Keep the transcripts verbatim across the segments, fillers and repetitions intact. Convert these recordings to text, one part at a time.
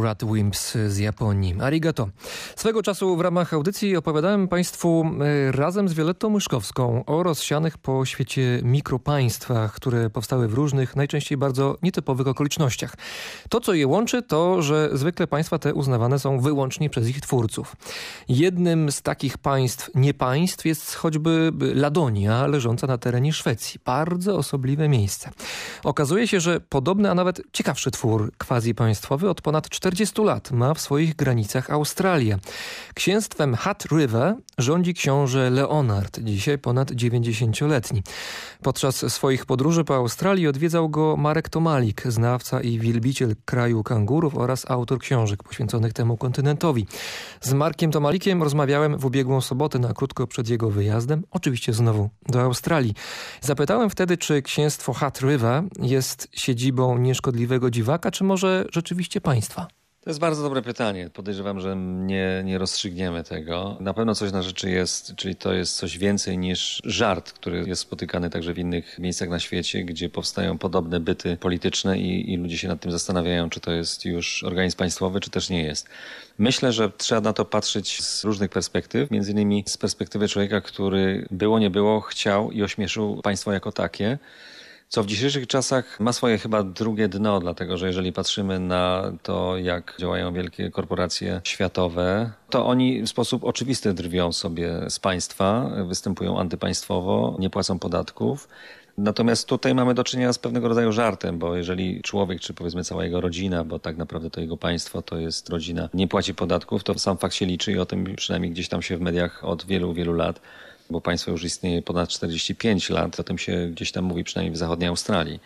Radwimps z Japonii. Arigato. Swego czasu w ramach audycji opowiadałem Państwu razem z Violettą Myszkowską o rozsianych po świecie mikropaństwach, które powstały w różnych, najczęściej bardzo nietypowych okolicznościach. To, co je łączy, to, że zwykle państwa te uznawane są wyłącznie przez ich twórców. Jednym z takich państw, nie państw, jest choćby Ladonia, leżąca na terenie Szwecji. Bardzo osobliwe miejsce. Okazuje się, że podobny, a nawet ciekawszy twór quasi-państwowy od ponad czterdziestu lat ma w swoich granicach Australię. Księstwem Hutt River rządzi książę Leonard, dzisiaj ponad dziewięćdziesięcioletni. Podczas swoich podróży po Australii odwiedzał go Marek Tomalik, znawca i wielbiciel kraju kangurów oraz autor książek poświęconych temu kontynentowi. Z Markiem Tomalikiem rozmawiałem w ubiegłą sobotę na krótko przed jego wyjazdem, oczywiście znowu do Australii. Zapytałem wtedy, czy księstwo Hutt River jest siedzibą nieszkodliwego dziwaka, czy może rzeczywiście państwa? To jest bardzo dobre pytanie. Podejrzewam, że nie, nie rozstrzygniemy tego. Na pewno coś na rzeczy jest, czyli to jest coś więcej niż żart, który jest spotykany także w innych miejscach na świecie, gdzie powstają podobne byty polityczne i, i ludzie się nad tym zastanawiają, czy to jest już organizm państwowy, czy też nie jest. Myślę, że trzeba na to patrzeć z różnych perspektyw, między innymi z perspektywy człowieka, który było nie było, chciał i ośmieszył państwo jako takie, co w dzisiejszych czasach ma swoje chyba drugie dno, dlatego że jeżeli patrzymy na to, jak działają wielkie korporacje światowe, to oni w sposób oczywisty drwią sobie z państwa, występują antypaństwowo, nie płacą podatków. Natomiast tutaj mamy do czynienia z pewnego rodzaju żartem, bo jeżeli człowiek, czy powiedzmy cała jego rodzina, bo tak naprawdę to jego państwo to jest rodzina, nie płaci podatków, to sam fakt się liczy i o tym przynajmniej gdzieś tam się w mediach od wielu, wielu lat, bo państwo już istnieje ponad czterdzieści pięć lat, o tym się gdzieś tam mówi, przynajmniej w zachodniej Australii.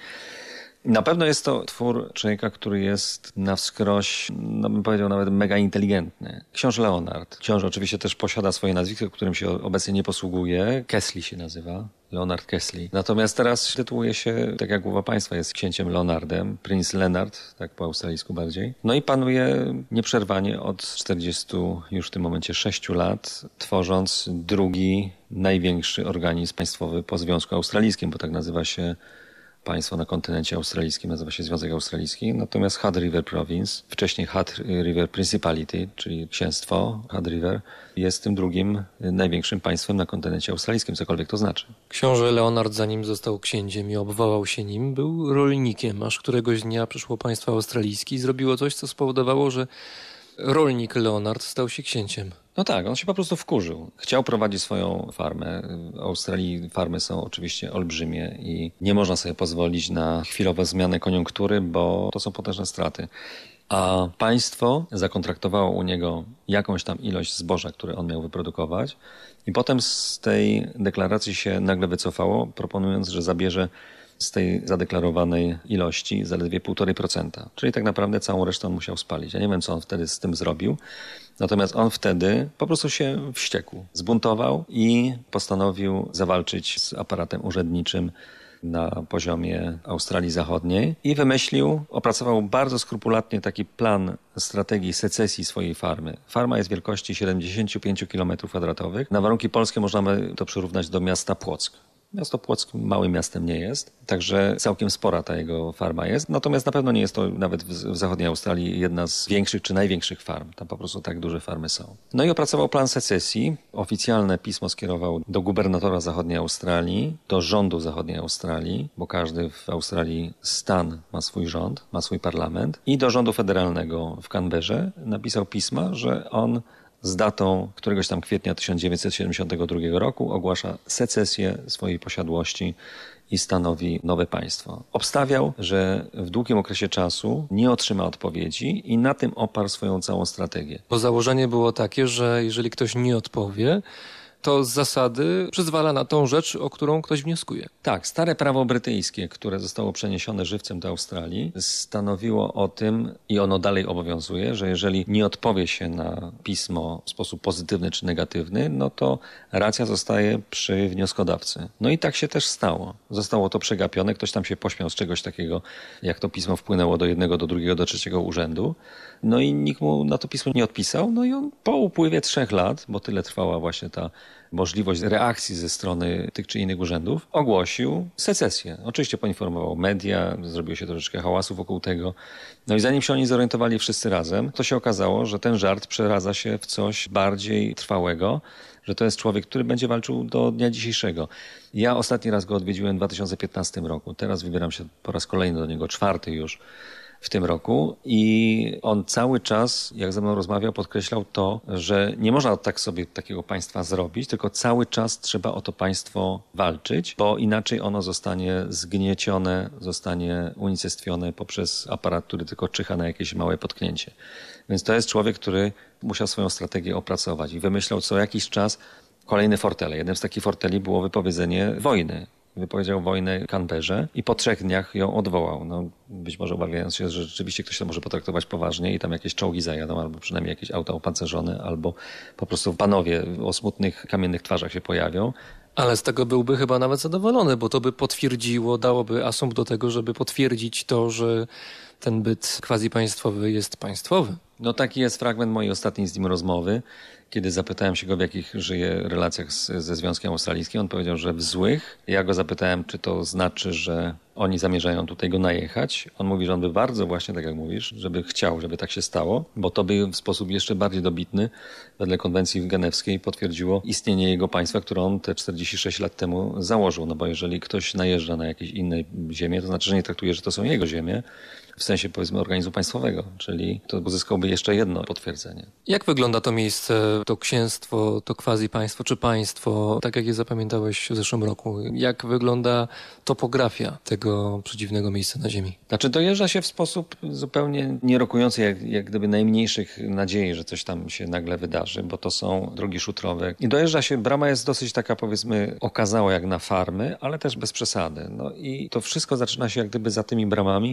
Na pewno jest to twór człowieka, który jest na wskroś, no bym powiedział nawet mega inteligentny. Książę Leonard. Książę oczywiście też posiada swoje nazwisko, którym się obecnie nie posługuje. Kessler się nazywa. Leonard Kessler. Natomiast teraz tytułuje się, tak jak głowa państwa, jest księciem Leonardem, Prince Leonard, tak po australijsku bardziej. No i panuje nieprzerwanie od czterdziestu już w tym momencie sześciu lat, tworząc drugi największy organizm państwowy po Związku Australijskim, bo tak nazywa się państwo na kontynencie australijskim, nazywa się Związek Australijski, natomiast Hutt River Province, wcześniej Hutt River Principality, czyli księstwo Hutt River, jest tym drugim największym państwem na kontynencie australijskim, cokolwiek to znaczy. Książę Leonard, zanim został księciem i obwołał się nim, był rolnikiem, aż któregoś dnia przyszło państwo australijskie i zrobiło coś, co spowodowało, że rolnik Leonard stał się księciem. No tak, on się po prostu wkurzył. Chciał prowadzić swoją farmę. W Australii farmy są oczywiście olbrzymie i nie można sobie pozwolić na chwilowe zmiany koniunktury, bo to są potężne straty. A państwo zakontraktowało u niego jakąś tam ilość zboża, które on miał wyprodukować i potem z tej deklaracji się nagle wycofało, proponując, że zabierze z tej zadeklarowanej ilości zaledwie półtora procenta. Czyli tak naprawdę całą resztę on musiał spalić. Ja nie wiem, co on wtedy z tym zrobił. Natomiast on wtedy po prostu się wściekł, zbuntował i postanowił zawalczyć z aparatem urzędniczym na poziomie Australii Zachodniej i wymyślił, opracował bardzo skrupulatnie taki plan strategii secesji swojej farmy. Farma jest wielkości siedemdziesiąt pięć kilometrów kwadratowych. Na warunki polskie możemy to przyrównać do miasta Płock. Miasto Płock małym miastem nie jest, także całkiem spora ta jego farma jest. Natomiast na pewno nie jest to nawet w, w zachodniej Australii jedna z większych czy największych farm. Tam po prostu tak duże farmy są. No i opracował plan secesji. Oficjalne pismo skierował do gubernatora zachodniej Australii, do rządu zachodniej Australii, bo każdy w Australii stan ma swój rząd, ma swój parlament, i do rządu federalnego w Canberrze napisał pisma, że on z datą któregoś tam kwietnia tysiąc dziewięćset siedemdziesiątego drugiego roku ogłasza secesję swojej posiadłości i stanowi nowe państwo. Obstawiał, że w długim okresie czasu nie otrzyma odpowiedzi i na tym oparł swoją całą strategię. Bo założenie było takie, że jeżeli ktoś nie odpowie, to z zasady przyzwala na tą rzecz, o którą ktoś wnioskuje. Tak, stare prawo brytyjskie, które zostało przeniesione żywcem do Australii, stanowiło o tym, i ono dalej obowiązuje, że jeżeli nie odpowie się na pismo w sposób pozytywny czy negatywny, no to racja zostaje przy wnioskodawcy. No i tak się też stało. Zostało to przegapione, ktoś tam się pośmiał z czegoś takiego, jak to pismo wpłynęło do jednego, do drugiego, do trzeciego urzędu. No i nikt mu na to pismo nie odpisał. No i on po upływie trzech lat, bo tyle trwała właśnie ta możliwość reakcji ze strony tych czy innych urzędów, ogłosił secesję. Oczywiście poinformował media, zrobiło się troszeczkę hałasu wokół tego. No i zanim się oni zorientowali wszyscy razem, to się okazało, że ten żart przeradza się w coś bardziej trwałego, że to jest człowiek, który będzie walczył do dnia dzisiejszego. Ja ostatni raz go odwiedziłem w dwa tysiące piętnastym roku. Teraz wybieram się po raz kolejny do niego, czwarty już w tym roku i on cały czas, jak ze mną rozmawiał, podkreślał to, że nie można tak sobie takiego państwa zrobić, tylko cały czas trzeba o to państwo walczyć, bo inaczej ono zostanie zgniecione, zostanie unicestwione poprzez aparat, który tylko czyha na jakieś małe potknięcie. Więc to jest człowiek, który musiał swoją strategię opracować i wymyślał co jakiś czas kolejne fortele. Jednym z takich forteli było wypowiedzenie wojny. Wypowiedział wojnę Canberrze i po trzech dniach ją odwołał. No, być może obawiając się, że rzeczywiście ktoś to może potraktować poważnie i tam jakieś czołgi zajadą, albo przynajmniej jakieś auta opancerzone, albo po prostu panowie o smutnych, kamiennych twarzach się pojawią. Ale z tego byłby chyba nawet zadowolony, bo to by potwierdziło, dałoby asumpt do tego, żeby potwierdzić to, że ten byt quasi-państwowy jest państwowy. No taki jest fragment mojej ostatniej z nim rozmowy, kiedy zapytałem się go, w jakich żyje relacjach z, ze Związkiem Australijskim. On powiedział, że w złych. Ja go zapytałem, czy to znaczy, że oni zamierzają tutaj go najechać. On mówi, że on by bardzo właśnie, tak jak mówisz, żeby chciał, żeby tak się stało, bo to by w sposób jeszcze bardziej dobitny, wedle konwencji genewskiej, potwierdziło istnienie jego państwa, które on te czterdzieści sześć lat temu założył. No bo jeżeli ktoś najeżdża na jakieś inne ziemię, to znaczy, że nie traktuje, że to są jego ziemie, w sensie powiedzmy organizmu państwowego, czyli to uzyskałby jeszcze jedno potwierdzenie. Jak wygląda to miejsce, to księstwo, to quasi-państwo czy państwo, tak jak je zapamiętałeś w zeszłym roku? Jak wygląda topografia tego przedziwnego miejsca na ziemi? Znaczy dojeżdża się w sposób zupełnie nie rokujący jak, jak gdyby najmniejszych nadziei, że coś tam się nagle wydarzy, bo to są drogi szutrowe. I dojeżdża się, brama jest dosyć taka powiedzmy okazała jak na farmy, ale też bez przesady. No i to wszystko zaczyna się jak gdyby za tymi bramami,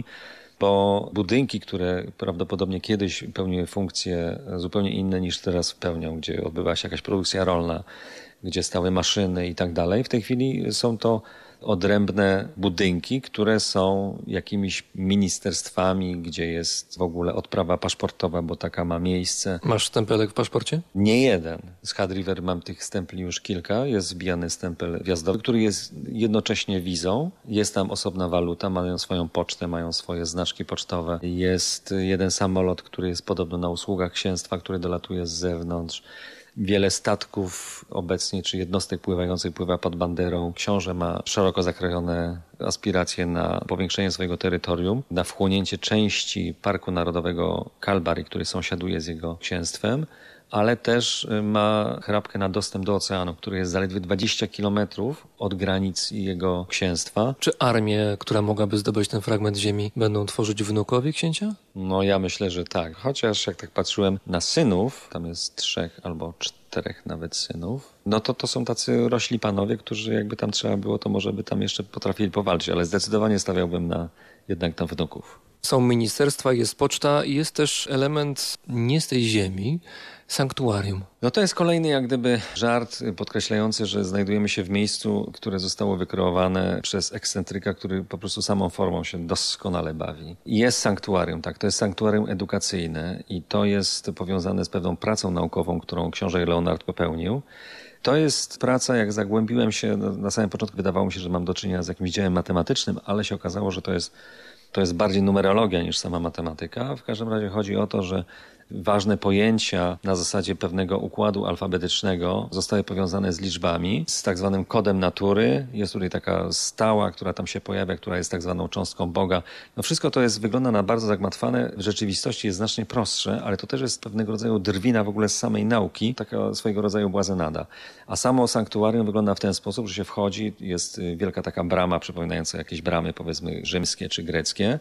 bo budynki, które prawdopodobnie kiedyś pełniły funkcje zupełnie inne niż teraz pełnią, gdzie odbywała się jakaś produkcja rolna, gdzie stały maszyny i tak dalej, w tej chwili są to odrębne budynki, które są jakimiś ministerstwami, gdzie jest w ogóle odprawa paszportowa, bo taka ma miejsce. Masz stempelek w paszporcie? Nie jeden. Z Hard River mam tych stempli już kilka. Jest wbijany stempel wjazdowy, który jest jednocześnie wizą. Jest tam osobna waluta, mają swoją pocztę, mają swoje znaczki pocztowe. Jest jeden samolot, który jest podobno na usługach księstwa, który dolatuje z zewnątrz. Wiele statków obecnie, czy jednostek pływających pływa pod banderą. Książę ma szeroko zakrojone aspiracje na powiększenie swojego terytorium, na wchłonięcie części Parku Narodowego Kalbarri, który sąsiaduje z jego księstwem, ale też ma chrapkę na dostęp do oceanu, który jest zaledwie dwadzieścia kilometrów od granic jego księstwa. Czy armię, która mogłaby zdobyć ten fragment ziemi, będą tworzyć wnukowie księcia? No ja myślę, że tak. Chociaż jak tak patrzyłem na synów, tam jest trzech albo czterech nawet synów, no to to są tacy rośli panowie, którzy jakby tam trzeba było, to może by tam jeszcze potrafili powalczyć, ale zdecydowanie stawiałbym na jednak na wnuków. Są ministerstwa, jest poczta i jest też element nie z tej ziemi, sanktuarium. No to jest kolejny jak gdyby żart podkreślający, że znajdujemy się w miejscu, które zostało wykreowane przez ekscentryka, który po prostu samą formą się doskonale bawi. Jest sanktuarium, tak, to jest sanktuarium edukacyjne i to jest powiązane z pewną pracą naukową, którą książę Leonard popełnił. To jest praca, jak zagłębiłem się, na samym początku wydawało mi się, że mam do czynienia z jakimś dziełem matematycznym, ale się okazało, że to jest To jest bardziej numerologia niż sama matematyka. W każdym razie chodzi o to, że ważne pojęcia na zasadzie pewnego układu alfabetycznego zostały powiązane z liczbami, z tak zwanym kodem natury. Jest tutaj taka stała, która tam się pojawia, która jest tak zwaną cząstką Boga. No wszystko to jest, wygląda na bardzo zagmatwane. W rzeczywistości jest znacznie prostsze, ale to też jest pewnego rodzaju drwina w ogóle z samej nauki, taka swojego rodzaju błazenada. A samo sanktuarium wygląda w ten sposób, że się wchodzi, jest wielka taka brama przypominająca jakieś bramy powiedzmy rzymskie czy greckie.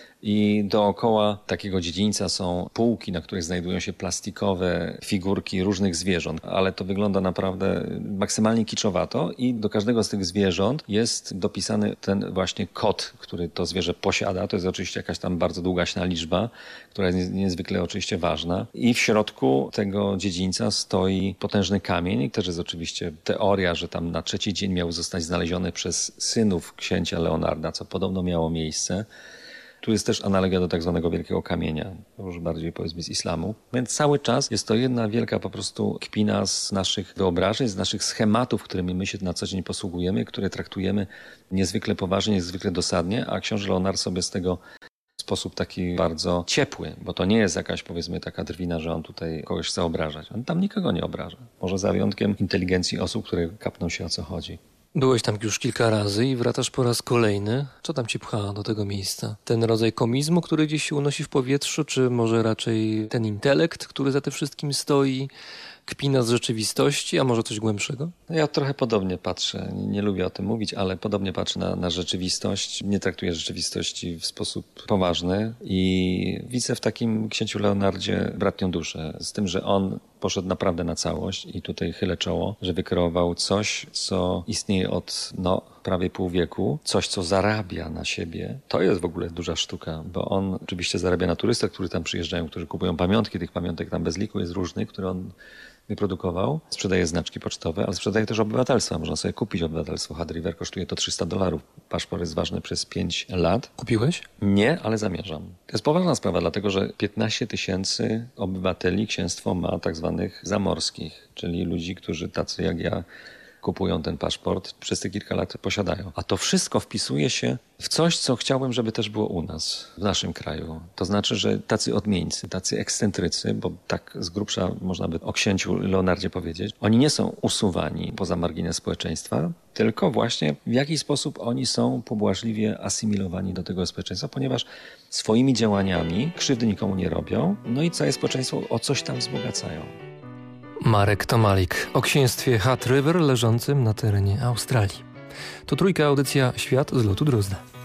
I dookoła takiego dziedzińca są półki, na których znajdują się plastikowe figurki różnych zwierząt, ale to wygląda naprawdę maksymalnie kiczowato i do każdego z tych zwierząt jest dopisany ten właśnie kod, który to zwierzę posiada. To jest oczywiście jakaś tam bardzo długaśna liczba, która jest niezwykle oczywiście ważna. I w środku tego dziedzińca stoi potężny kamień i też jest oczywiście teoria, że tam na trzeci dzień miał zostać znaleziony przez synów księcia Leonarda, co podobno miało miejsce. Tu jest też analogia do tak zwanego wielkiego kamienia, już bardziej powiedzmy z islamu. Więc cały czas jest to jedna wielka po prostu kpina z naszych wyobrażeń, z naszych schematów, którymi my się na co dzień posługujemy, które traktujemy niezwykle poważnie, niezwykle dosadnie, a książę Leonard sobie z tego w sposób taki bardzo ciepły, bo to nie jest jakaś powiedzmy taka drwina, że on tutaj kogoś chce obrażać. On tam nikogo nie obraża. Może za wyjątkiem inteligencji osób, które kapną się o co chodzi. Byłeś tam już kilka razy i wracasz po raz kolejny. Co tam cię pcha do tego miejsca? Ten rodzaj komizmu, który gdzieś się unosi w powietrzu, czy może raczej ten intelekt, który za tym wszystkim stoi? Kpina z rzeczywistości, a może coś głębszego? Ja trochę podobnie patrzę, nie, nie lubię o tym mówić, ale podobnie patrzę na, na rzeczywistość. Nie traktuję rzeczywistości w sposób poważny i widzę w takim księciu Leonardzie bratnią duszę. Z tym, że on poszedł naprawdę na całość i tutaj chylę czoło, że wykreował coś, co istnieje od no, prawie pół wieku, coś, co zarabia na siebie. To jest w ogóle duża sztuka, bo on oczywiście zarabia na turystach, którzy tam przyjeżdżają, którzy kupują pamiątki. Tych pamiątek tam bez liku jest różnych, które on wyprodukował. Sprzedaje znaczki pocztowe, ale sprzedaje też obywatelstwa. Można sobie kupić obywatelstwo. Hadriver kosztuje to trzysta dolarów. Paszport jest ważny przez pięć lat. Kupiłeś? Nie, ale zamierzam. To jest poważna sprawa, dlatego że piętnaście tysięcy obywateli księstwo ma tak zwanych zamorskich, czyli ludzi, którzy tacy jak ja kupują ten paszport, przez te kilka lat posiadają. A to wszystko wpisuje się w coś, co chciałbym, żeby też było u nas, w naszym kraju. To znaczy, że tacy odmieńcy, tacy ekscentrycy, bo tak z grubsza można by o księciu Leonardzie powiedzieć, oni nie są usuwani poza margines społeczeństwa, tylko właśnie w jakiś sposób oni są pobłażliwie asymilowani do tego społeczeństwa, ponieważ swoimi działaniami krzywdy nikomu nie robią, no i całe społeczeństwo o coś tam wzbogacają. Marek Tomalik o księstwie Hat River leżącym na terenie Australii. To Trójka, audycja Świat z lotu Drozda.